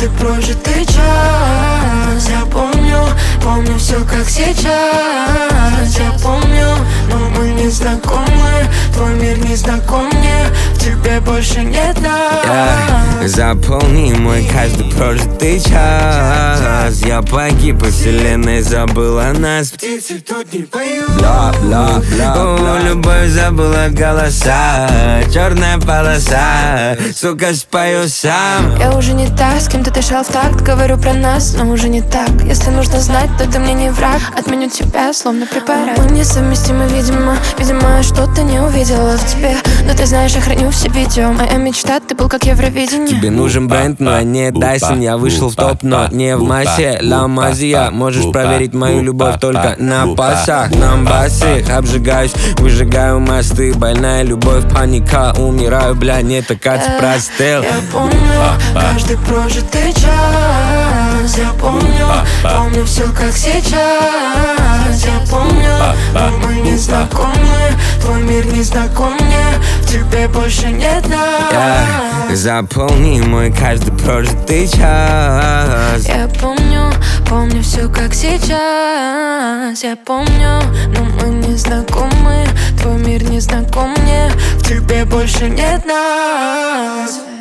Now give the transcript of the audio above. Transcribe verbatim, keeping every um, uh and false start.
каждый прожитый час. Я помню, помню все как сейчас. Я помню, но мы не знакомы. Твой мир не знаком мне, в тебе больше нет нас. yeah. Запомни мой каждый прожитый час. Я погиб, и вселенная забыла нас. Птицы тут не поют. Бла, бла, бла, бла. Любовь забыла голоса. Черная полоса, сука, спою сам. Я уже не та, с кем ты дышал в такт. Говорю про нас, но уже не так. Если нужно знать, то ты мне не враг. Отменю тебя, словно препарат. Мы несовместимы, видимо. Видимо, что-то не увидела в тебе. Но ты знаешь, я храню все видео. Моя мечта, ты был как Евровидение. Тебе нужен бренд, но не Дайсон. Я вышел в топ, но не в массе. Ла Мазия, можешь проверить мою любовь только на пасах. На басе обжигаюсь, выжигаю мосты. Больная любовь, паника, умираю, бля, не так от простыл. Я помню каждый прожитый час. Я помню, помню все как сейчас. Я помню, но мы не знакомы. Твой мир не знаком мне, в тебе больше нет нас. yeah. Запомни мой каждый прожитый час. Я помню, помню все как сейчас. Я помню, но мы не знакомы. Твой мир не знаком мне, в тебе больше нет нас.